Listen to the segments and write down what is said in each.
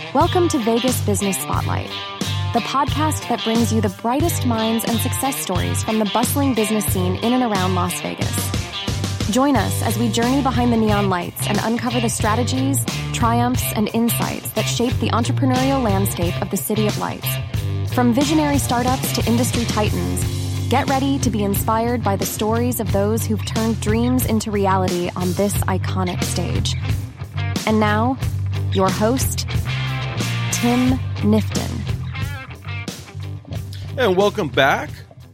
Welcome to Vegas Business Spotlight, the podcast that brings you the brightest minds and success stories from the bustling business scene in and around Las Vegas. Join us as we journey behind the neon lights and uncover the strategies, triumphs, and insights that shape the entrepreneurial landscape of the City of Lights. From visionary startups to industry titans, get ready to be inspired by the stories of those who've turned dreams into reality on this iconic stage. And now, your host, Tim Nifton. And welcome back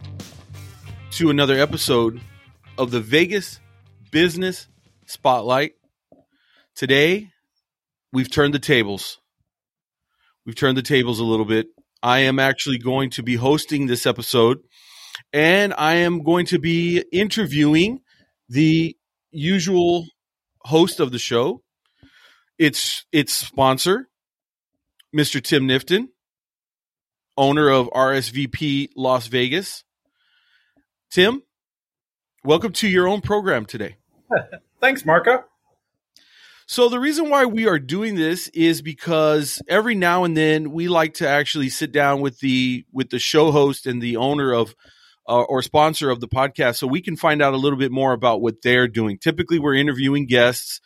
to another episode of the Vegas Business Spotlight. Today, we've turned the tables. We've turned the tables a little bit. I am actually going to be hosting this episode, and I am going to be interviewing the usual host of the show. It's sponsor, Mr. Tim Nifton, owner of RSVP Las Vegas. Tim, welcome to your own program today. Thanks, Marco. So the reason why we are doing this is because every now and then we like to actually sit down with the show host and the owner of or sponsor of the podcast so we can find out a little bit more about what they're doing. Typically, we're interviewing guests.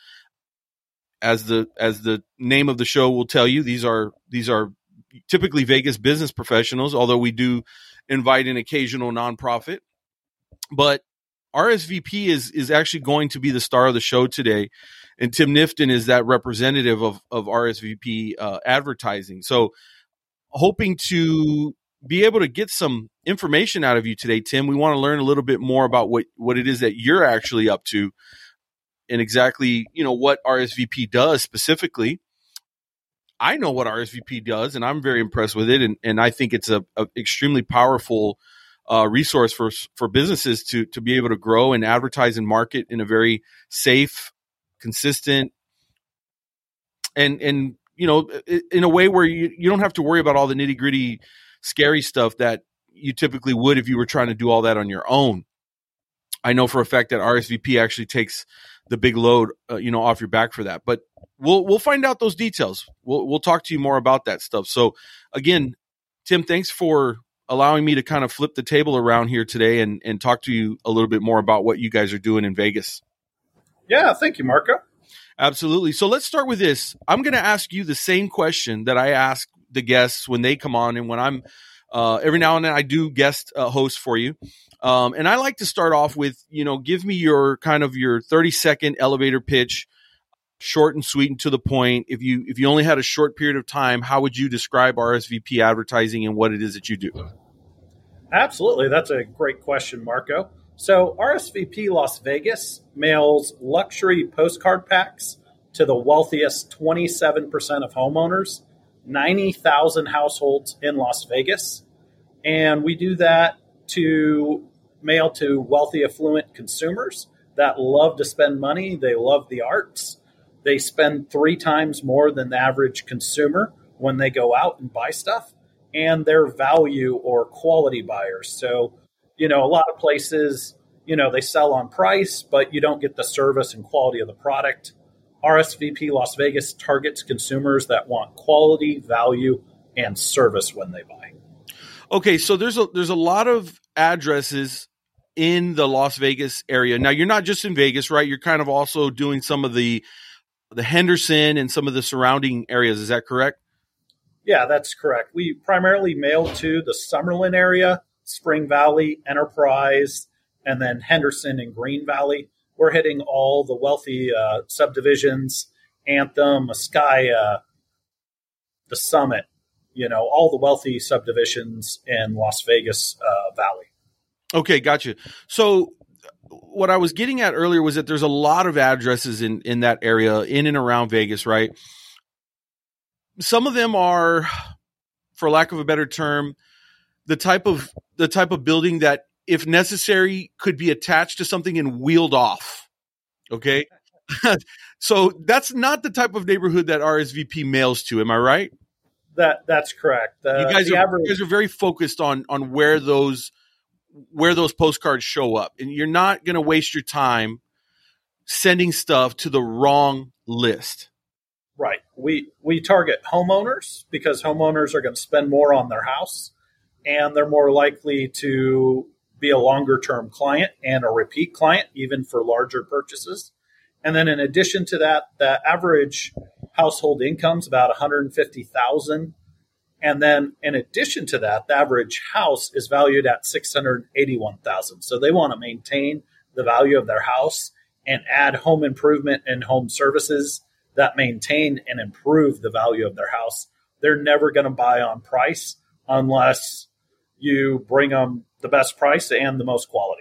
As the name of the show will tell you, these are typically Vegas business professionals, although we do invite an occasional nonprofit. But RSVP is actually going to be the star of the show today, and Tim Nifton is that representative of RSVP advertising. So hoping to be able to get some information out of you today, Tim. We want to learn a little bit more about what it is that you're actually up to and exactly, what RSVP does specifically. I know what RSVP does, and I'm very impressed with it, and I think it's a extremely powerful resource for businesses to be able to grow and advertise and market in a very safe, consistent, and in a way where you don't have to worry about all the nitty-gritty, scary stuff that you typically would if you were trying to do all that on your own. I know for a fact that RSVP actually takes the big load, off your back for that. But we'll find out those details. We'll talk to you more about that stuff. So again, Tim, thanks for allowing me to kind of flip the table around here today and talk to you a little bit more about what you guys are doing in Vegas. Yeah, thank you, Marco. Absolutely. So let's start with this. I'm going to ask you the same question that I ask the guests when they come on, and when I'm every now and then I do guest host for you. And I like to start off with, give me your 30-second elevator pitch, short and sweet and to the point. If you only had a short period of time, how would you describe RSVP advertising and what it is that you do? Absolutely. That's a great question, Marco. So RSVP Las Vegas mails luxury postcard packs to the wealthiest 27% of homeowners, 90,000 households in Las Vegas. And we do that to mail to wealthy, affluent consumers that love to spend money. They love the arts. They spend 3 times more than the average consumer when they go out and buy stuff. And they're value or quality buyers. So, a lot of places, they sell on price, but you don't get the service and quality of the product. RSVP Las Vegas targets consumers that want quality, value, and service when they buy. Okay, so there's a lot of addresses in the Las Vegas area. Now, you're not just in Vegas, right? You're kind of also doing some of the Henderson and some of the surrounding areas. Is that correct? Yeah, that's correct. We primarily mail to the Summerlin area, Spring Valley, Enterprise, and then Henderson and Green Valley. We're hitting all the wealthy subdivisions, Anthem, Askaya, the Summit, all the wealthy subdivisions in Las Vegas Valley. Okay, gotcha. So what I was getting at earlier was that there's a lot of addresses in that area, in and around Vegas, right? Some of them are, for lack of a better term, the type of building that, if necessary, could be attached to something and wheeled off. Okay. So that's not the type of neighborhood that RSVP mails to. Am I right? That's correct. You guys are very focused on where those postcards show up, and you're not going to waste your time sending stuff to the wrong list. Right. We target homeowners because homeowners are going to spend more on their house, and they're more likely to be a longer term client and a repeat client, even for larger purchases. And then in addition to that, the average household income is about $150,000. And then in addition to that, the average house is valued at $681,000. So they want to maintain the value of their house and add home improvement and home services that maintain and improve the value of their house. They're never going to buy on price unless you bring them the best price and the most quality.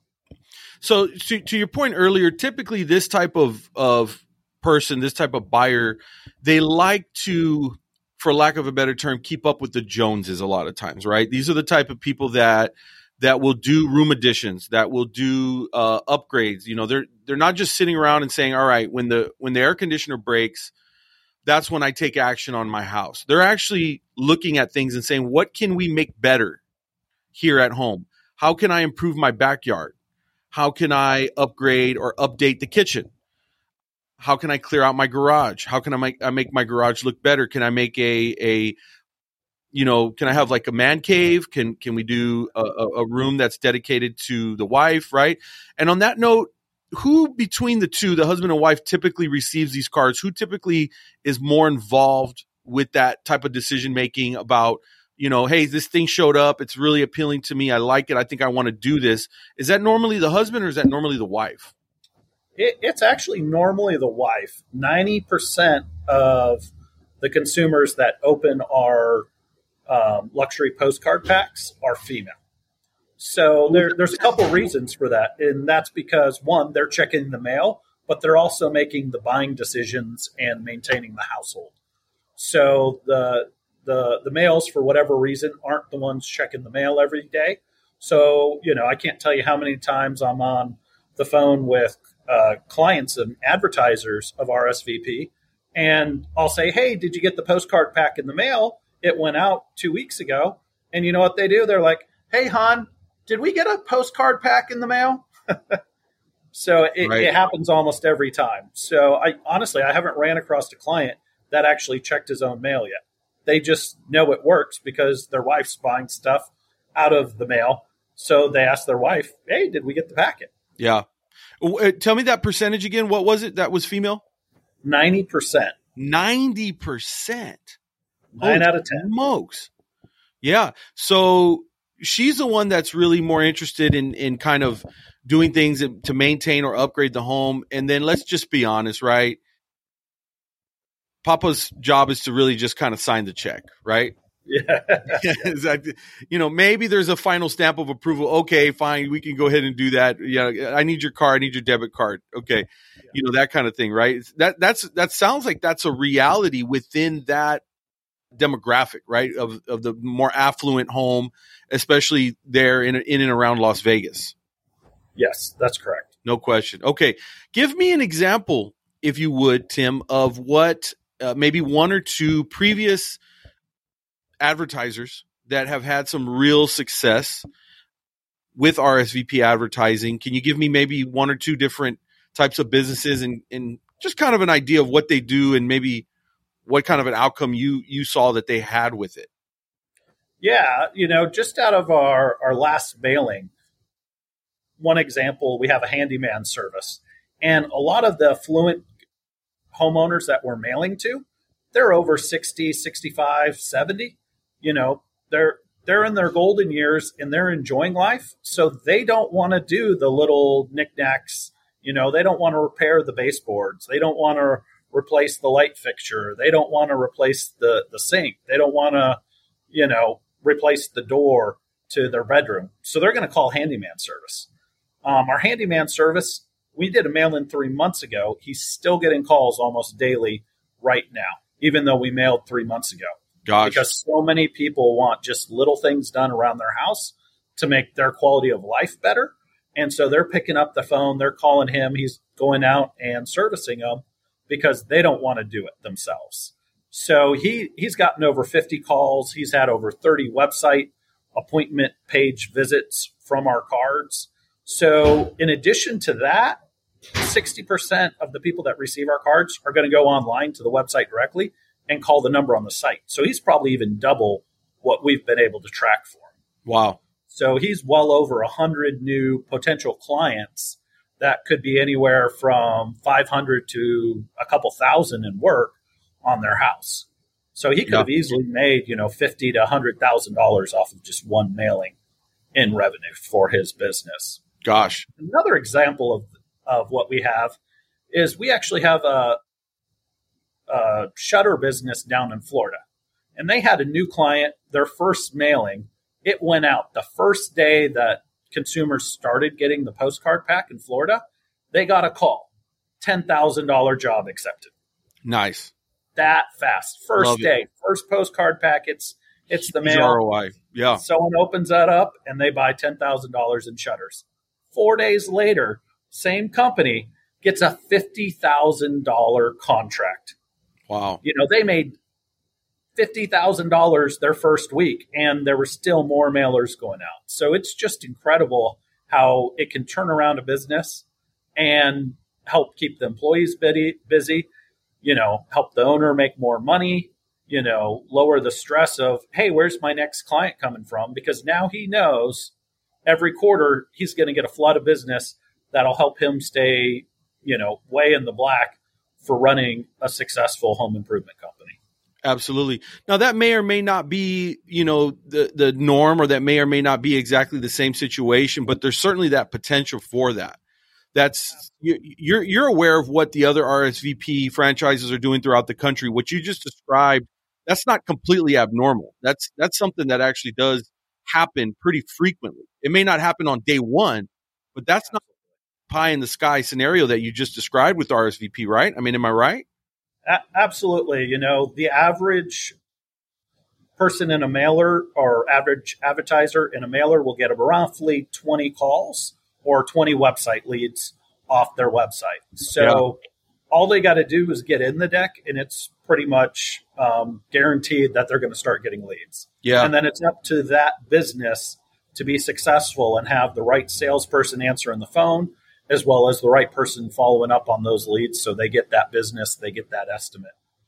So to your point earlier, typically this type of person, this type of buyer, they like to, for lack of a better term, keep up with the Joneses a lot of times, right? These are the type of people that will do room additions, that will do upgrades. You know, they're not just sitting around and saying, all right, when the air conditioner breaks, that's when I take action on my house. They're actually looking at things and saying, what can we make better here at home? How can I improve my backyard? How can I upgrade or update the kitchen? How can I clear out my garage? How can I make my garage look better? Can I make can I have like a man cave? Can we do a room that's dedicated to the wife, right? And on that note, who between the two, the husband and wife, typically receives these cards? Who typically is more involved with that type of decision making about, hey, this thing showed up. It's really appealing to me. I like it. I think I want to do this. Is that normally the husband or is that normally the wife? It's actually normally the wife. 90% of the consumers that open our luxury postcard packs are female. So there's a couple reasons for that. And that's because, one, they're checking the mail, but they're also making the buying decisions and maintaining the household. So the males, for whatever reason, aren't the ones checking the mail every day. So, I can't tell you how many times I'm on the phone with clients and advertisers of RSVP, and I'll say, hey, did you get the postcard pack in the mail? It went out 2 weeks ago. And you know what they do? They're like, hey, hon, did we get a postcard pack in the mail? So it happens almost every time. So I haven't ran across a client that actually checked his own mail yet. They just know it works because their wife's buying stuff out of the mail. So they ask their wife, hey, did we get the packet? Yeah. Tell me that percentage again. What was it that was female? 90%. 90%. 9 out of 10. Smokes. Yeah. So she's the one that's really more interested in kind of doing things to maintain or upgrade the home. And then let's just be honest, right? Papa's job is to really just kind of sign the check, right? Yeah. Exactly. Maybe there's a final stamp of approval. Okay, fine. We can go ahead and do that. Yeah. I need your card. I need your debit card. Okay. Yeah. That kind of thing, right? That sounds like that's a reality within that demographic, right? Of the more affluent home, especially there in and around Las Vegas. Yes, that's correct. No question. Okay. Give me an example, if you would, Tim, of what maybe one or two previous advertisers that have had some real success with RSVP advertising. Can you give me maybe one or two different types of businesses and just kind of an idea of what they do and maybe what kind of an outcome you saw that they had with it? Yeah, just out of our last mailing, one example, we have a handyman service. And a lot of the affluent homeowners that we're mailing to, they're over 60, 65, 70. They're in their golden years and they're enjoying life. So they don't want to do the little knickknacks. They don't want to repair the baseboards. They don't want to replace the light fixture. They don't want to replace the sink. They don't want to, replace the door to their bedroom. So they're going to call handyman service. Our handyman service, we did a mail-in 3 months ago. He's still getting calls almost daily right now, even though we mailed 3 months ago. Gosh. Because so many people want just little things done around their house to make their quality of life better. And so they're picking up the phone. They're calling him. He's going out and servicing them because they don't want to do it themselves. So he's gotten over 50 calls. He's had over 30 website appointment page visits from our cards. So in addition to that, 60% of the people that receive our cards are going to go online to the website directly and call the number on the site. So he's probably even double what we've been able to track for him. Wow. So he's well over 100 new potential clients that could be anywhere from 500 to a couple thousand in work on their house. So he could have easily made, $50,000 to $100,000 off of just one mailing in revenue for his business. Gosh. Another example of what we have is we actually have a shutter business down in Florida. And they had a new client, their first mailing. It went out the first day that consumers started getting the postcard pack in Florida. They got a call, $10,000 job accepted. Nice. That fast. First day, first postcard pack. It's the mail. ROI. Yeah. Someone opens that up and they buy $10,000 in shutters. 4 days later, same company gets a $50,000 contract. Wow. They made $50,000 their first week, and there were still more mailers going out. So it's just incredible how it can turn around a business and help keep the employees busy, help the owner make more money, lower the stress of, hey, where's my next client coming from? Because now he knows every quarter he's going to get a flood of business that'll help him stay, way in the black for running a successful home improvement company. Absolutely. Now that may or may not be, the norm, or that may or may not be exactly the same situation, but there's certainly that potential for that. That's you're aware of what the other RSVP franchises are doing throughout the country. What you just described, that's not completely abnormal. That's something that actually does happen pretty frequently. It may not happen on day one, but that's not pie in the sky scenario that you just described with RSVP, right? I mean, am I right? Absolutely. The average person in a mailer or average advertiser in a mailer will get roughly 20 calls or 20 website leads off their website. So all they got to do is get in the deck, and it's pretty much guaranteed that they're going to start getting leads. Yeah. And then it's up to that business to be successful and have the right salesperson answering the phone, as well as the right person following up on those leads so they get that business, they get that estimate.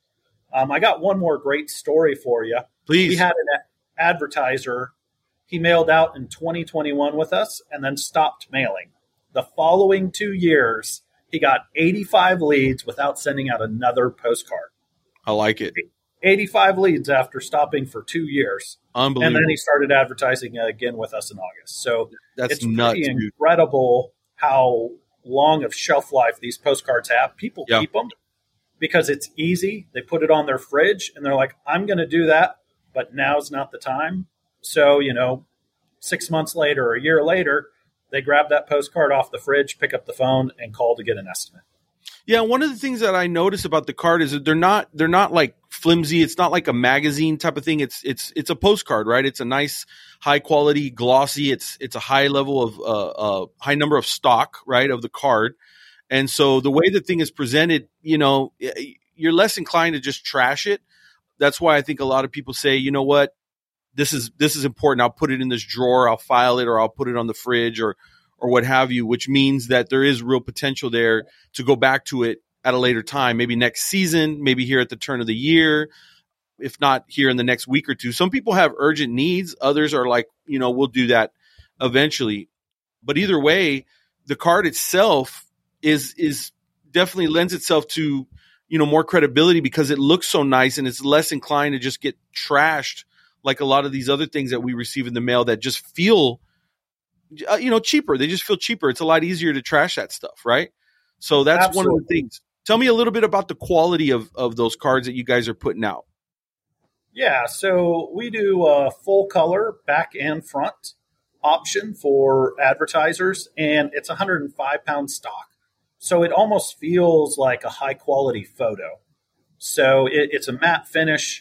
I got one more great story for you. Please. We had an advertiser. He mailed out in 2021 with us and then stopped mailing. The following 2 years, he got 85 leads without sending out another postcard. I like it. 85 leads after stopping for 2 years. Unbelievable. And then he started advertising again with us in August. So it's nuts, pretty incredible how long of shelf life these postcards have. People keep them because it's easy. They put it on their fridge and they're like, I'm going to do that, but now's not the time. So, 6 months later or a year later, they grab that postcard off the fridge, pick up the phone, and call to get an estimate. Yeah, one of the things that I notice about the card is that they're not like flimsy. It's not like a magazine type of thing. It's a postcard, right? It's a nice, high quality, glossy. It's a high level of high number of stock, right, of the card. And so the way the thing is presented, you're less inclined to just trash it. That's why I think a lot of people say, you know what, this is important. I'll put it in this drawer. I'll file it, or I'll put it on the fridge, or what have you, which means that there is real potential there to go back to it at a later time, maybe next season, maybe here at the turn of the year, if not here in the next week or two. Some people have urgent needs. Others are like, we'll do that eventually. But either way, the card itself is definitely lends itself to, more credibility because it looks so nice and it's less inclined to just get trashed like a lot of these other things that we receive in the mail that just feel cheaper. They just feel cheaper. It's a lot easier to trash that stuff, right? So that's Absolutely. One of the things. Tell me a little bit about the quality of those cards that you guys are putting out. Yeah, so we do a full color back and front option for advertisers, and it's 105-pound stock. So it almost feels like a high-quality photo. So it's a matte finish,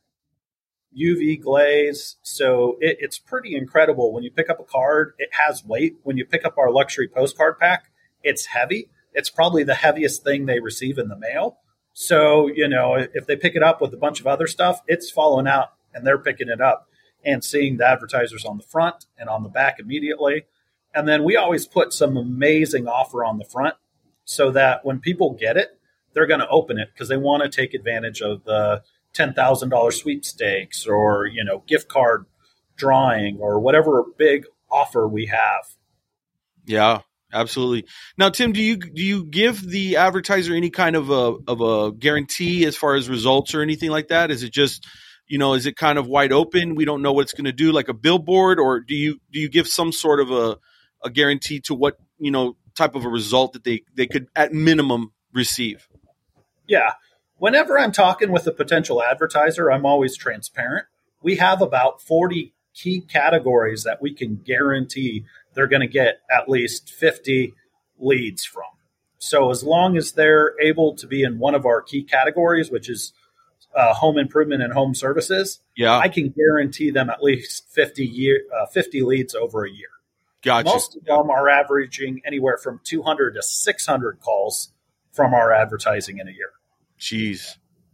UV glaze. So it's pretty incredible. When you pick up a card, it has weight. When you pick up our luxury postcard pack, it's heavy. It's probably the heaviest thing they receive in the mail. So, if they pick it up with a bunch of other stuff, it's falling out and they're picking it up and seeing the advertisers on the front and on the back immediately. And then we always put some amazing offer on the front. so that when people get it, they're going to open it because they want to take advantage of the $10,000 sweepstakes or, gift card drawing or whatever big offer we have. Yeah, absolutely. Now, Tim, do you give the advertiser any kind of a guarantee as far as results or anything like that? Is it just, is it kind of wide open? We don't know what it's going to do, like a billboard, or do you give some sort of a guarantee to what, type of a result that they could at minimum receive? Yeah. Whenever I'm talking with a potential advertiser, I'm always transparent. We have about 40 key categories that we can guarantee they're going to get at least 50 leads from. So as long as they're able to be in one of our key categories, which is home improvement and home services, I can guarantee them at least 50 leads over a year. Gotcha. Most of them are averaging anywhere from 200 to 600 calls from our advertising in a year. Jeez.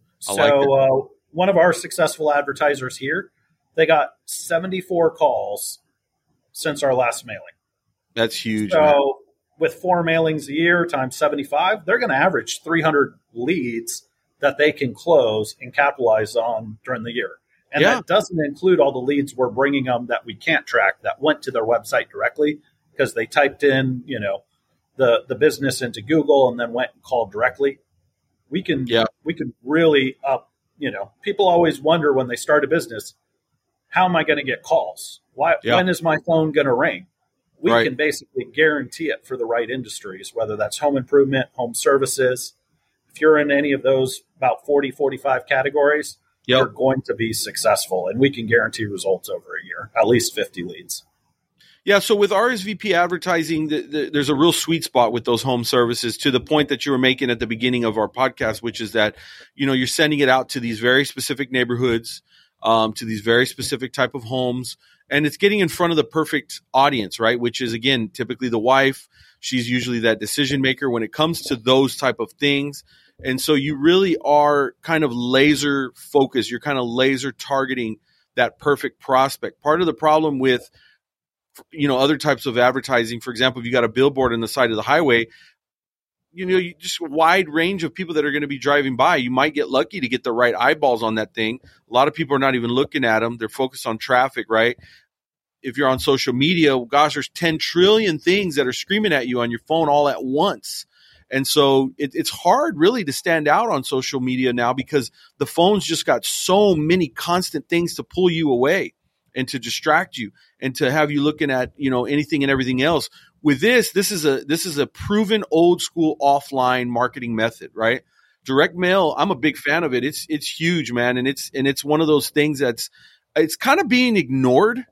So one of our successful advertisers here, they got 74 calls since our last mailing. That's huge. So man. With 4 mailings a year times 75, they're going to average 300 leads that they can close and capitalize on during the year. And that doesn't include all the leads we're bringing them that we can't track that went to their website directly because they typed in, the business into Google and then went and called directly. We can really up, people always wonder when they start a business, how am I going to get calls? When is my phone going to ring? We can basically guarantee it for the right industries, whether that's home improvement, home services. If you're in any of those about 40, 45 categories, you're going to be successful, and we can guarantee results over a year, at least 50 leads. Yeah, so with RSVP advertising, there's a real sweet spot with those home services to the point that you were making at the beginning of our podcast, which is that, you're sending it out to these very specific neighborhoods, to these very specific type of homes, and it's getting in front of the perfect audience, right? Which is, again, typically the wife. She's usually that decision maker when it comes to those type of things. And so you really are kind of laser focused. You're kind of laser targeting that perfect prospect. Part of the problem with other types of advertising, for example, if you got a billboard on the side of the highway, you just a wide range of people that are going to be driving by. You might get lucky to get the right eyeballs on that thing. A lot of people are not even looking at them. They're focused on traffic, right? If you're on social media, gosh, there's 10 trillion things that are screaming at you on your phone all at once. And so it's hard really to stand out on social media now because the phone's just got so many constant things to pull you away and to distract you and to have you looking at, anything and everything else. With this is a proven old school offline marketing method, right? Direct mail, I'm a big fan of it. It's huge, man. And it's one of those things it's kind of being ignored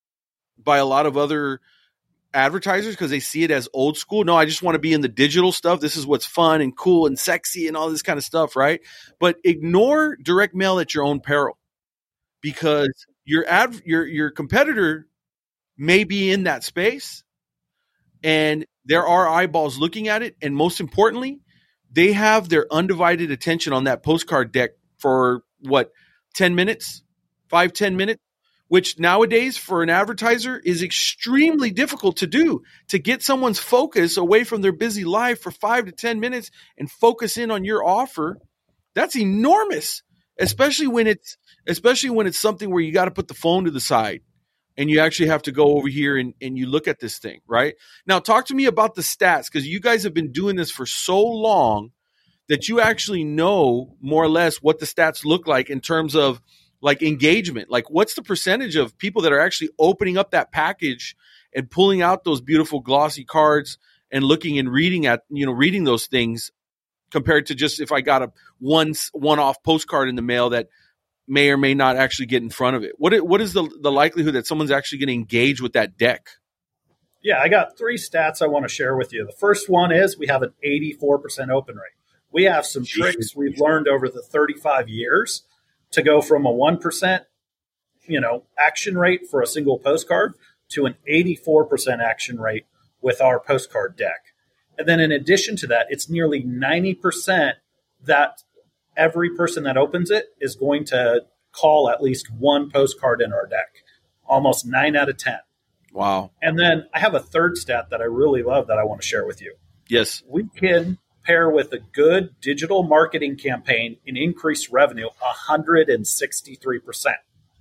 by a lot of other advertisers because they see it as old school. No, I just want to be in the digital stuff. This is what's fun and cool and sexy and all this kind of stuff, right? But ignore direct mail at your own peril because your competitor may be in that space and there are eyeballs looking at it. And most importantly, they have their undivided attention on that postcard deck for 10 minutes, 5-10 minutes, which nowadays for an advertiser is extremely difficult to do, to get someone's focus away from their busy life for 5 to 10 minutes and focus in on your offer. That's enormous, especially when it's something where you got to put the phone to the side and you actually have to go over here and you look at this thing, right? Now, talk to me about the stats because you guys have been doing this for so long that you actually know more or less what the stats look like in terms of like engagement. Like what's the percentage of people that are actually opening up that package and pulling out those beautiful glossy cards and looking and reading those things compared to just if I got a one-off postcard in the mail that may or may not actually get in front of it? What is the likelihood that someone's actually going to engage with that deck? Yeah, I got 3 stats I want to share with you. The first one is we have an 84% open rate. We have some tricks we've learned over the 35 years to go from a 1%, action rate for a single postcard to an 84% action rate with our postcard deck. And then in addition to that, it's nearly 90% that every person that opens it is going to call at least one postcard in our deck. Almost 9 out of 10. Wow. And then I have a third stat that I really love that I want to share with you. Yes. We can pair with a good digital marketing campaign and increase revenue 163%.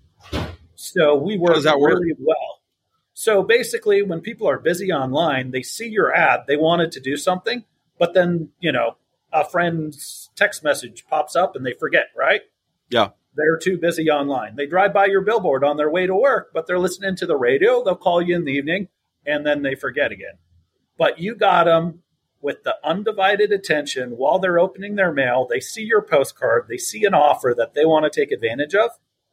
So we work really well. So basically, when people are busy online, they see your ad, they wanted to do something, but then, a friend's text message pops up and they forget, right? Yeah. They're too busy online. They drive by your billboard on their way to work, but they're listening to the radio. They'll call you in the evening and then they forget again. But you got them with the undivided attention while they're opening their mail. They see your postcard. They see an offer that they want to take advantage of.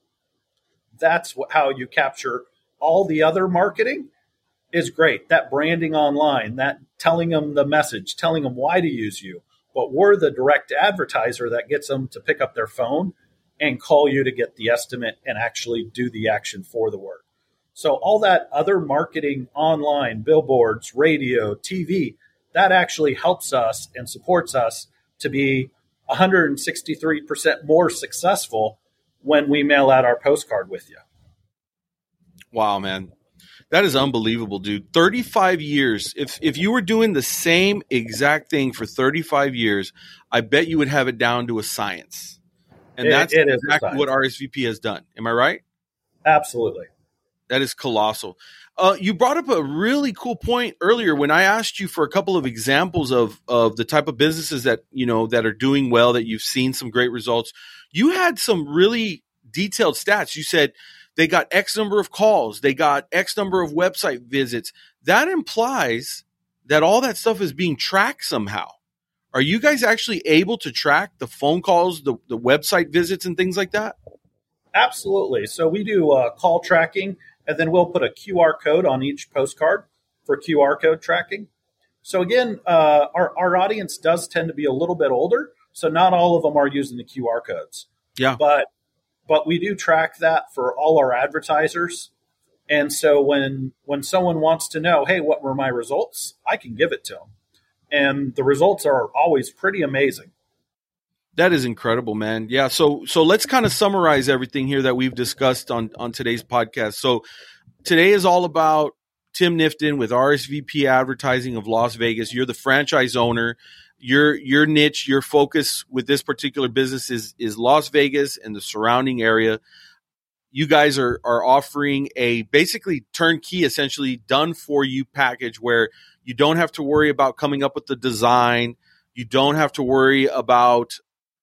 That's how you capture all the other marketing is great. That branding online, that telling them the message, telling them why to use you. But we're the direct advertiser that gets them to pick up their phone and call you to get the estimate and actually do the action for the work. So all that other marketing online, billboards, radio, TV, that actually helps us and supports us to be 163% more successful when we mail out our postcard with you. Wow, man. That is unbelievable, dude. 35 years. If you were doing the same exact thing for 35 years, I bet you would have it down to a science. And that's exactly what RSVP has done. Am I right? Absolutely. That is colossal. You brought up a really cool point earlier when I asked you for a couple of examples of the type of businesses that, that are doing well, that you've seen some great results. You had some really detailed stats. You said they got X number of calls. They got X number of website visits. That implies that all that stuff is being tracked somehow. Are you guys actually able to track the phone calls, the website visits and things like that? Absolutely. So we do call tracking, and then we'll put a QR code on each postcard for QR code tracking. So again, our audience does tend to be a little bit older, so not all of them are using the QR codes. Yeah. But we do track that for all our advertisers. And so when someone wants to know, hey, what were my results? I can give it to them. And the results are always pretty amazing. That is incredible, man. Yeah. So let's kind of summarize everything here that we've discussed on today's podcast. So today is all about Tim Nifton with RSVP Advertising of Las Vegas. You're the franchise owner. Your niche, your focus with this particular business is Las Vegas and the surrounding area. You guys are offering a basically turnkey, essentially done for you package where you don't have to worry about coming up with the design. You don't have to worry about,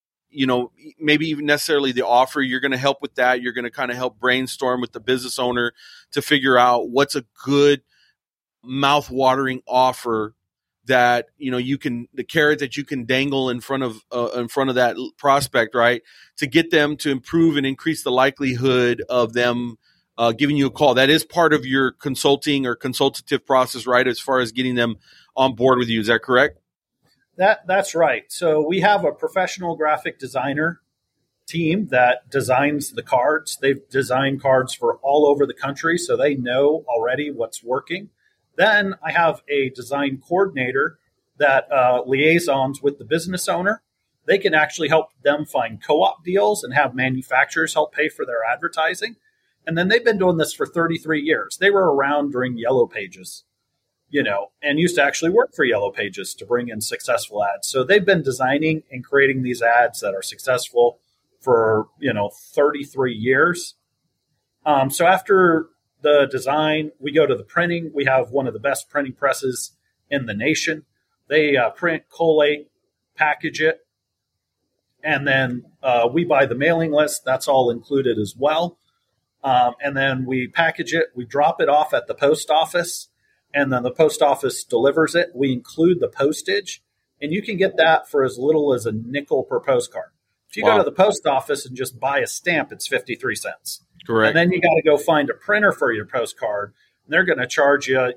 maybe even necessarily the offer. You're going to help with that. You're going to kind of help brainstorm with the business owner to figure out what's a good mouth-watering offer that, the carrot that you can dangle in front of that prospect, right? To get them to improve and increase the likelihood of them giving you a call. That is part of your consulting or consultative process, right? As far as getting them on board with you. Is that correct? That's right. So we have a professional graphic designer team that designs the cards. They've designed cards for all over the country, so they know already what's working. Then I have a design coordinator that liaisons with the business owner. They can actually help them find co-op deals and have manufacturers help pay for their advertising. And then they've been doing this for 33 years. They were around during Yellow Pages, and used to actually work for Yellow Pages to bring in successful ads. So they've been designing and creating these ads that are successful for, 33 years. So after the design, we go to the printing. We have one of the best printing presses in the nation. They print, collate, package it, and then we buy the mailing list. That's all included as well. And then we package it. We drop it off at the post office, and then the post office delivers it. We include the postage, and you can get that for as little as a nickel per postcard. If you go to the post office and just buy a stamp, it's 53 cents. Correct. And then you got to go find a printer for your postcard. And they're going to charge you,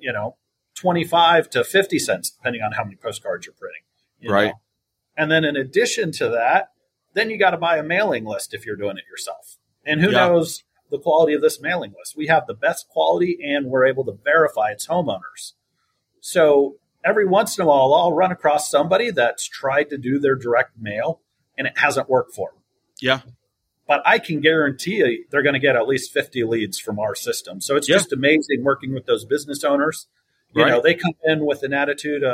25 to 50 cents, depending on how many postcards you're printing. Right. And then in addition to that, then you got to buy a mailing list if you're doing it yourself. And who knows the quality of this mailing list? We have the best quality, and we're able to verify its homeowners. So every once in a while, I'll run across somebody that's tried to do their direct mail, and it hasn't worked for them. Yeah. But I can guarantee you they're going to get at least 50 leads from our system. So it's just amazing working with those business owners. You know, they come in with an attitude of,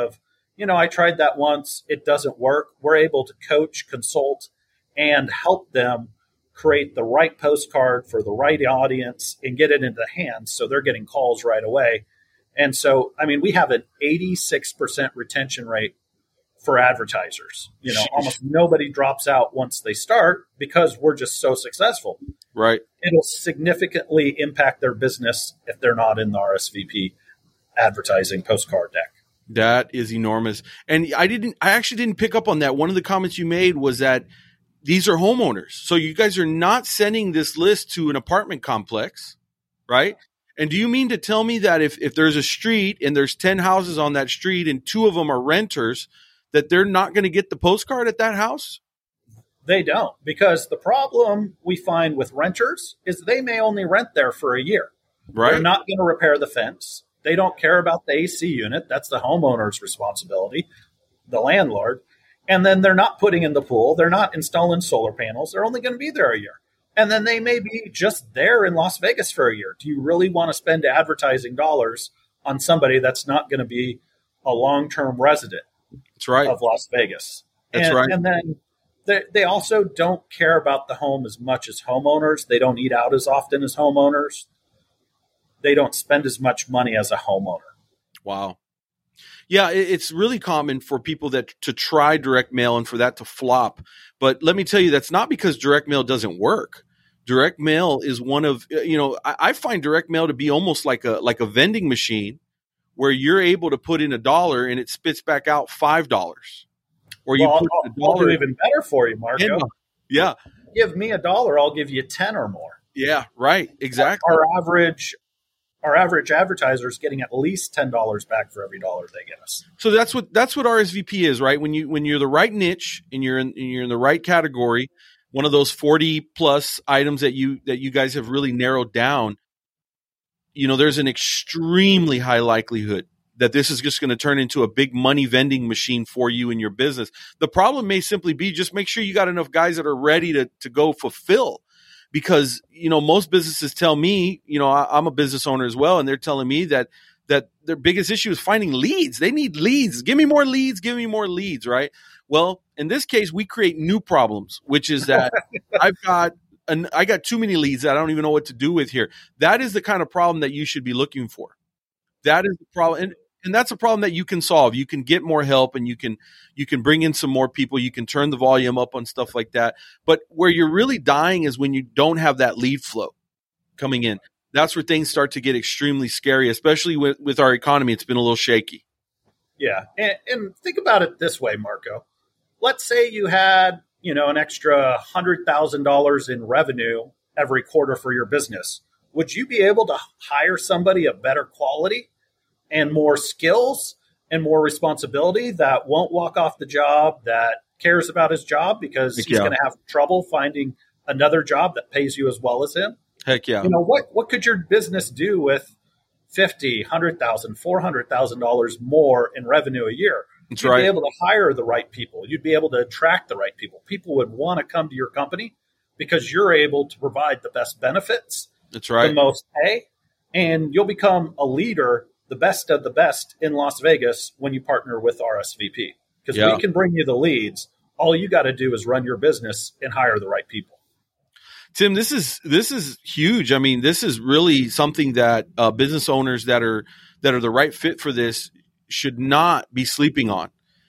I tried that once. It doesn't work. We're able to coach, consult, and help them create the right postcard for the right audience and get it into the hands so they're getting calls right away. And so, we have an 86% retention rate for advertisers. Almost nobody drops out once they start because we're just so successful. Right. It'll significantly impact their business if they're not in the RSVP advertising postcard deck. That is enormous. And I actually didn't pick up on that. One of the comments you made was that these are homeowners. So you guys are not sending this list to an apartment complex, right? And do you mean to tell me that if there's a street and there's 10 houses on that street and 2 of them are renters, that they're not going to get the postcard at that house? They don't, because the problem we find with renters is they may only rent there for a year. Right. They're not going to repair the fence. They don't care about the AC unit. That's the homeowner's responsibility, the landlord. And then they're not putting in the pool. They're not installing solar panels. They're only going to be there a year. And then they may be just there in Las Vegas for a year. Do you really want to spend advertising dollars on somebody that's not going to be a long-term resident That's right. of Las Vegas? That's right. And then they also don't care about the home as much as homeowners. They don't eat out as often as homeowners. They don't spend as much money as a homeowner. Wow. Yeah, it's really common for people to try direct mail and for that to flop. But let me tell you, that's not because direct mail doesn't work. Direct mail is one of, I find direct mail to be almost like a vending machine where you're able to put in $1 and it spits back out $5. Or you put I'll do even better for you, Marco. Yeah. Give me $1, I'll give you 10 or more. Yeah, right. Exactly. Our average advertiser is getting at least $10 back for every $1 they get us. So that's what RSVP is, right? When you're the right niche and you're in the right category, one of those 40 plus items that you guys have really narrowed down, there's an extremely high likelihood that this is just going to turn into a big money vending machine for you and your business. The problem may simply be just make sure you got enough guys that are ready to go fulfill. Because, most businesses tell me, I'm a business owner as well, and they're telling me that their biggest issue is finding leads. They need leads. Give me more leads, right? Well, in this case, we create new problems, which is that I got too many leads that I don't even know what to do with here. That is the kind of problem that you should be looking for. That is the problem. And that's a problem that you can solve. You can get more help and you can bring in some more people. You can turn the volume up on stuff like that. But where you're really dying is when you don't have that lead flow coming in. That's where things start to get extremely scary, especially with our economy. It's been a little shaky. Yeah. And think about it this way, Marco. Let's say you had, an extra $100,000 in revenue every quarter for your business. Would you be able to hire somebody of better quality and more skills and more responsibility that won't walk off the job, that cares about his job because he's going to have trouble finding another job that pays you as well as him? Heck yeah. What could your business do with $50,000, $100,000, $400,000 more in revenue a year? That's You'd right. be able to hire the right people. You'd be able to attract the right people. People would want to come to your company because you're able to provide the best benefits, That's right. the most pay, and you'll become a leader, the best of the best in Las Vegas when you partner with RSVP. Because we can bring you the leads. All you got to do is run your business and hire the right people. Tim, this is huge. I mean, this is really something that business owners that are the right fit for this should not be sleeping on.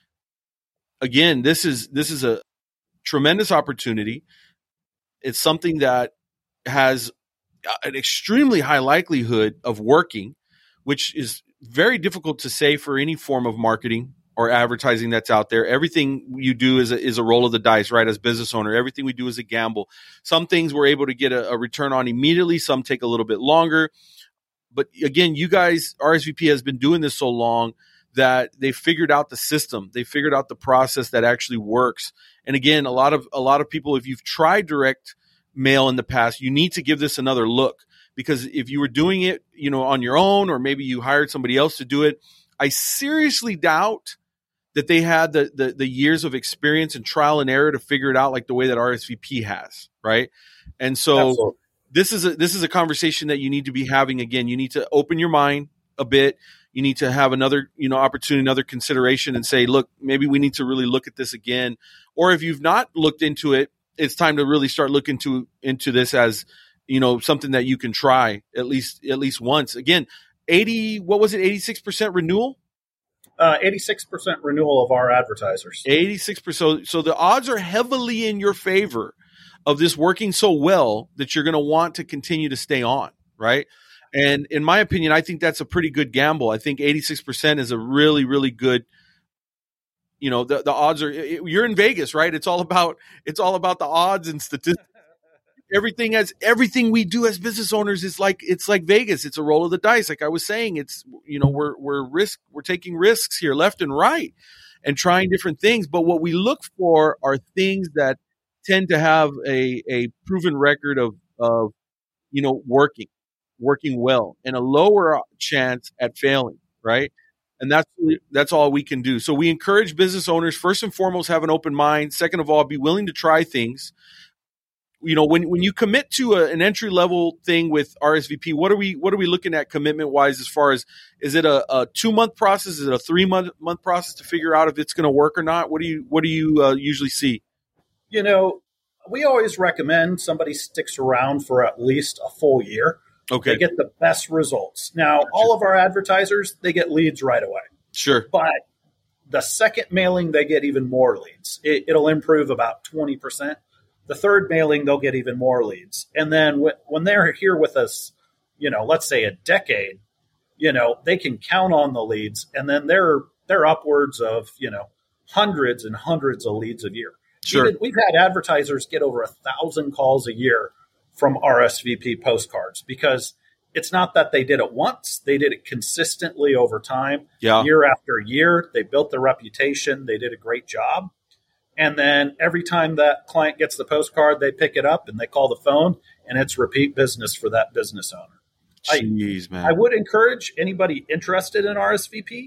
Again, this is a tremendous opportunity. It's something that has an extremely high likelihood of working, which is very difficult to say for any form of marketing or advertising that's out there. Everything you do is a roll of the dice, right? As business owner, everything we do is a gamble. Some things we're able to get a return on immediately. Some take a little bit longer. But again, you guys, RSVP has been doing this so long that they figured out the system. They figured out the process that actually works. And again, a lot of people, if you've tried direct mail in the past, you need to give this another look, because if you were doing it, on your own, or maybe you hired somebody else to do it, I seriously doubt that they had the years of experience and trial and error to figure it out like the way that RSVP has, right? And so Absolutely. this is a conversation that you need to be having. Again, you need to open your mind a bit. you need to have another, opportunity, another consideration and say, look, maybe we need to really look at this again. Or if you've not looked into it, it's time to really start looking into this as, something that you can try at least once. Again, 86% renewal? 86% renewal of our advertisers. 86%. So the odds are heavily in your favor of this working so well that you're going to want to continue to stay on, right? And in my opinion, I think that's a pretty good gamble. I think 86% is a really, really good, the odds are, you're in Vegas, right? It's all about the odds and statistics. Everything we do as business owners is it's like Vegas. It's a roll of the dice. Like I was saying, it's, we're taking risks here left and right and trying different things. But what we look for are things that tend to have a proven record of working well and a lower chance at failing, right? And that's all we can do. So we encourage business owners, first and foremost, have an open mind. Second of all, be willing to try things. When you commit to an entry level thing with RSVP, what are we looking at commitment wise? As far as, is it a 2-month process? Is it a 3-month process to figure out if it's going to work or not? What do you usually see? We always recommend somebody sticks around for at least a full year. Okay. They get the best results. Now, all of our advertisers, they get leads right away. Sure. But the second mailing, they get even more leads. It'll improve about 20%. The third mailing, they'll get even more leads. And then when they're here with us, let's say a decade, they can count on the leads. And then they're upwards of, hundreds and hundreds of leads a year. Sure. We've had advertisers get over 1,000 calls a year from RSVP postcards because it's not that they did it once. They did it consistently over time, year after year. They built their reputation. They did a great job. And then every time that client gets the postcard, they pick it up and they call the phone, and it's repeat business for that business owner. Jeez, man. I would encourage anybody interested in RSVP.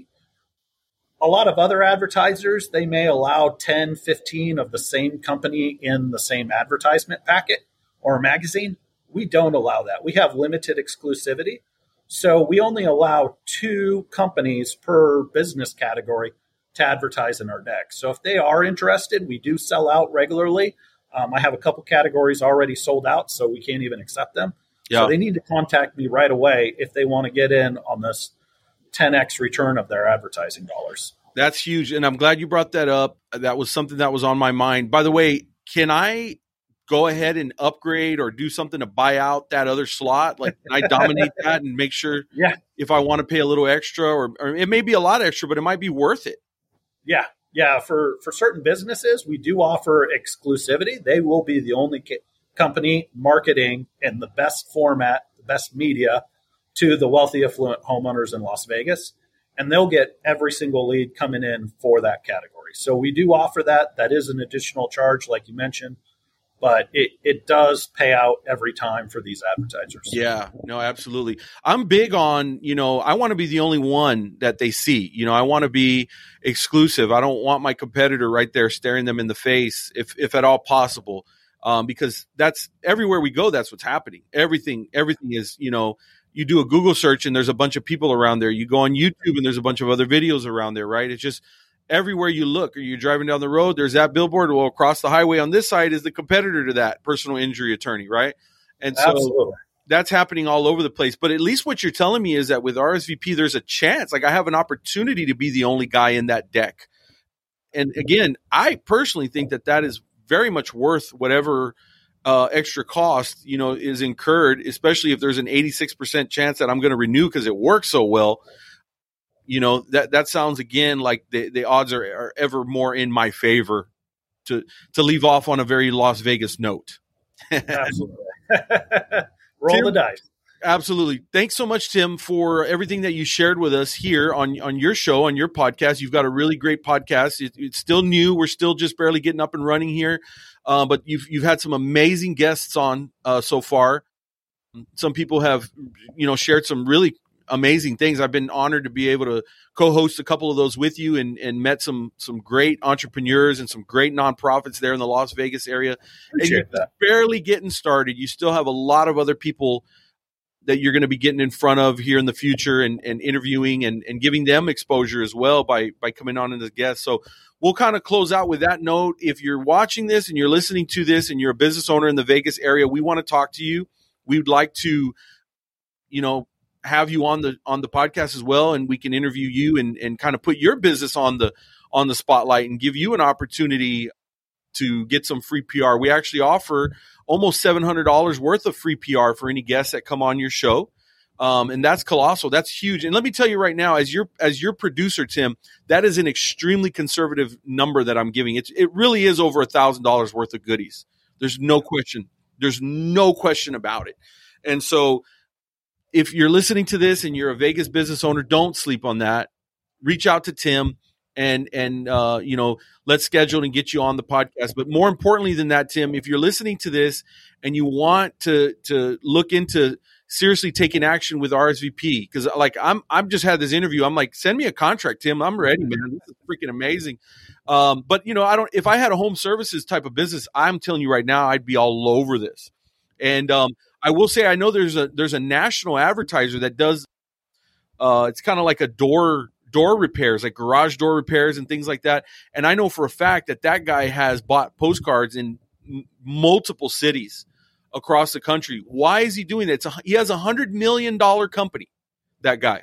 A lot of other advertisers, they may allow 10, 15 of the same company in the same advertisement packet or magazine. We don't allow that. We have limited exclusivity. So we only allow 2 companies per business category to advertise in our deck. So if they are interested, we do sell out regularly. I have a couple categories already sold out, so we can't even accept them. Yeah. So they need to contact me right away if they want to get in on this 10x return of their advertising dollars. That's huge. And I'm glad you brought that up. That was something that was on my mind. By the way, can I go ahead and upgrade or do something to buy out that other slot? Like, can I dominate that and make sure if I want to pay a little extra or it may be a lot extra, but it might be worth it? Yeah. For certain businesses, we do offer exclusivity. They will be the only company marketing in the best format, the best media to the wealthy, affluent homeowners in Las Vegas. And they'll get every single lead coming in for that category. So we do offer that. That is an additional charge, like you mentioned. But it does pay out every time for these advertisers. Yeah, no, absolutely. I'm big on, I want to be the only one that they see. I want to be exclusive. I don't want my competitor right there staring them in the face, if at all possible, because that's everywhere we go. That's what's happening. Everything is, you do a Google search and there's a bunch of people around there. You go on YouTube and there's a bunch of other videos around there, right? It's just everywhere you look, or you're driving down the road, there's that billboard. Well, across the highway on this side is the competitor to that personal injury attorney, right? And so Absolutely. That's happening all over the place. But at least what you're telling me is that with RSVP, there's a chance. Like I have an opportunity to be the only guy in that deck. And again, I personally think that is very much worth whatever extra cost, is incurred, especially if there's an 86% chance that I'm going to renew because it works so well. That sounds again like the odds are ever more in my favor to leave off on a very Las Vegas note. Absolutely. Roll the dice. Absolutely. Thanks so much, Tim, for everything that you shared with us here on your show, on your podcast. You've got a really great podcast. It's still new. We're still just barely getting up and running here. But you've had some amazing guests on so far. Some people have, shared some really amazing things. I've been honored to be able to co-host a couple of those with you and met some great entrepreneurs and some great nonprofits there in the Las Vegas area. Appreciate and you're that. Barely getting started. You still have a lot of other people that you're going to be getting in front of here in the future and interviewing and giving them exposure as well by coming on as a guest. So we'll kind of close out with that note. If you're watching this and you're listening to this and you're a business owner in the Vegas area, we want to talk to you. We would like to, have you on the podcast as well, and we can interview you and kind of put your business on the spotlight and give you an opportunity to get some free PR. We actually offer almost $700 worth of free PR for any guests that come on your show. And that's colossal. That's huge. And let me tell you right now, as your producer, Tim, that is an extremely conservative number that I'm giving. It really is over $1,000 worth of goodies. There's no question. There's no question about it. And so if you're listening to this and you're a Vegas business owner, don't sleep on that. Reach out to Tim and let's schedule and get you on the podcast. But more importantly than that, Tim, if you're listening to this and you want to look into seriously taking action with RSVP, because I've just had this interview. I'm like, send me a contract, Tim. I'm ready, man. This is freaking amazing. But if I had a home services type of business, I'm telling you right now, I'd be all over this. And I will say, I know there's a national advertiser that does. It's kind of like a door repairs, like garage door repairs and things like that. And I know for a fact that guy has bought postcards in multiple cities across the country. Why is he doing that? He has $100 million company, that guy.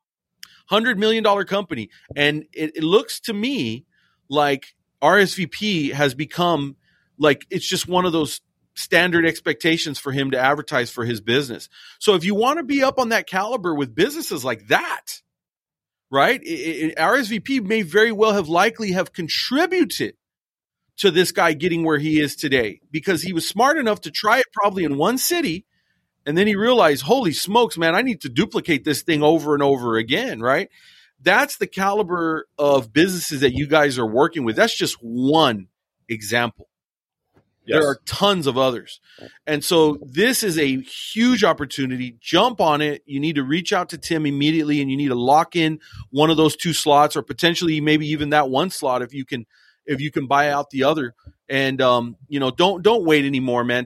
$100 million company. And it looks to me like RSVP has become like, it's just one of those standard expectations for him to advertise for his business. So if you want to be up on that caliber with businesses like that, right? RSVP may very well have contributed to this guy getting where he is today, because he was smart enough to try it probably in one city. And then he realized, holy smokes, man, I need to duplicate this thing over and over again, right? That's the caliber of businesses that you guys are working with. That's just one example. Yes. There are tons of others. And so this is a huge opportunity. Jump on it. You need to reach out to Tim immediately, and you need to lock in one of those 2 slots, or potentially maybe even that 1 slot if you can buy out the other. And don't wait anymore, man.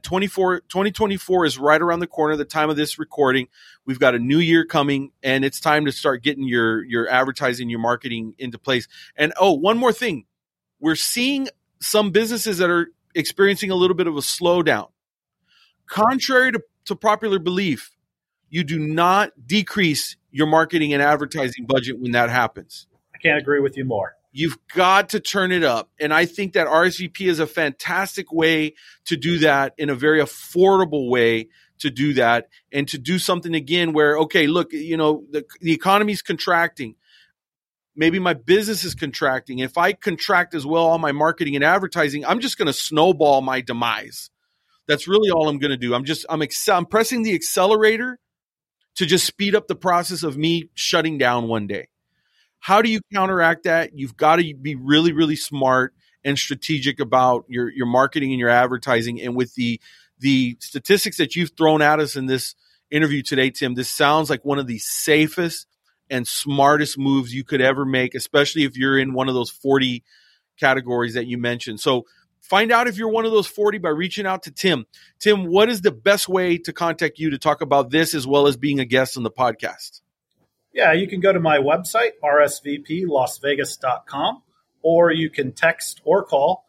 2024 is right around the corner, the time of this recording. We've got a new year coming, and it's time to start getting your advertising, your marketing into place. And one more thing. We're seeing some businesses that are experiencing a little bit of a slowdown. Contrary to popular belief, you do not decrease your marketing and advertising budget when that happens. I can't agree with you more. You've got to turn it up. And I think that RSVP is a fantastic way to do that, in a very affordable way to do that, and to do something again where, okay, look, the economy's contracting. Maybe my business is contracting. If I contract as well on my marketing and advertising, I'm just going to snowball my demise. That's really all I'm going to do. I'm pressing the accelerator to just speed up the process of me shutting down one day. How do you counteract that? You've got to be really, really smart and strategic about your marketing and your advertising. And with the statistics that you've thrown at us in this interview today, Tim, this sounds like one of the safest and smartest moves you could ever make, especially if you're in one of those 40 categories that you mentioned. So find out if you're one of those 40 by reaching out to Tim. Tim, what is the best way to contact you to talk about this as well as being a guest on the podcast? Yeah, you can go to my website, rsvplasvegas.com, or you can text or call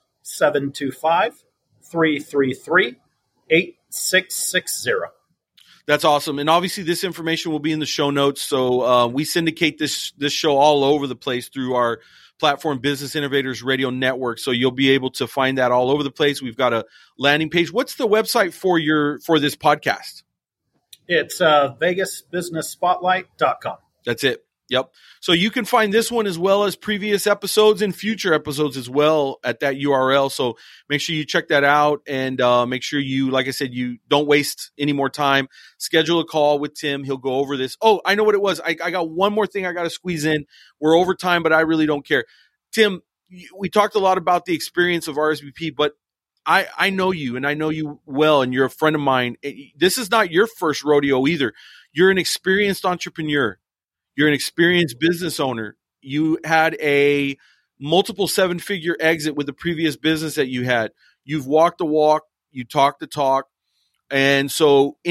725-333-8660. That's awesome. And obviously this information will be in the show notes. So we syndicate this show all over the place through our platform, Business Innovators Radio Network. So you'll be able to find that all over the place. We've got a landing page. What's the website for this podcast? It's vegasbusinessspotlight.com. That's it. Yep. So you can find this one as well as previous episodes and future episodes as well at that URL. So make sure you check that out, and make sure you, like I said, you don't waste any more time. Schedule a call with Tim. He'll go over this. Oh, I know what it was. I got one more thing I got to squeeze in. We're over time, but I really don't care. Tim, we talked a lot about the experience of RSVP, but I know you, and I know you well, and you're a friend of mine. This is not your first rodeo either. You're an experienced entrepreneur. You're an experienced business owner. You had a multiple 7-figure exit with the previous business that you had. You've walked the walk. You talked the talk. And so any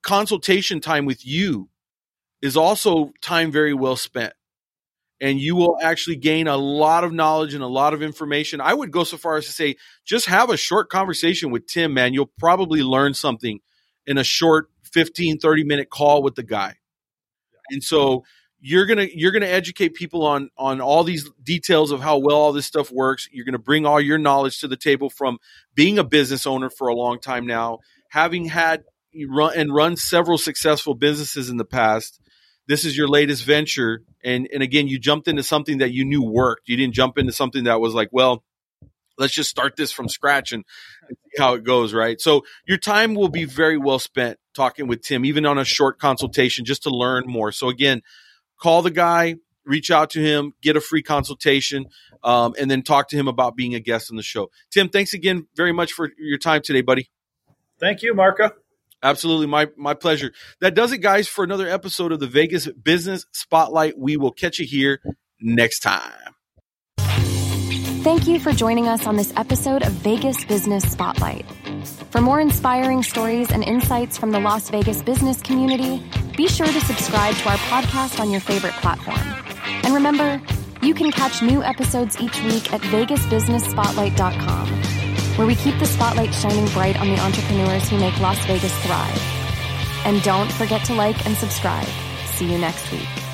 consultation time with you is also time very well spent. And you will actually gain a lot of knowledge and a lot of information. I would go so far as to say, just have a short conversation with Tim, man. You'll probably learn something in a short 15, 30-minute call with the guy. And so you're going to educate people on all these details of how well all this stuff works. You're going to bring all your knowledge to the table from being a business owner for a long time now, having run several successful businesses in the past. This is your latest venture. And again, you jumped into something that you knew worked. You didn't jump into something that was like, well, let's just start this from scratch and see how it goes, right? So your time will be very well spent talking with Tim, even on a short consultation, just to learn more. So again, call the guy, reach out to him, get a free consultation, and then talk to him about being a guest on the show. Tim, thanks again very much for your time today, buddy. Thank you, Marco. Absolutely. My pleasure. That does it, guys, for another episode of the Vegas Business Spotlight. We will catch you here next time. Thank you for joining us on this episode of Vegas Business Spotlight. For more inspiring stories and insights from the Las Vegas business community, be sure to subscribe to our podcast on your favorite platform. And remember, you can catch new episodes each week at vegasbusinessspotlight.com, where we keep the spotlight shining bright on the entrepreneurs who make Las Vegas thrive. And don't forget to like and subscribe. See you next week.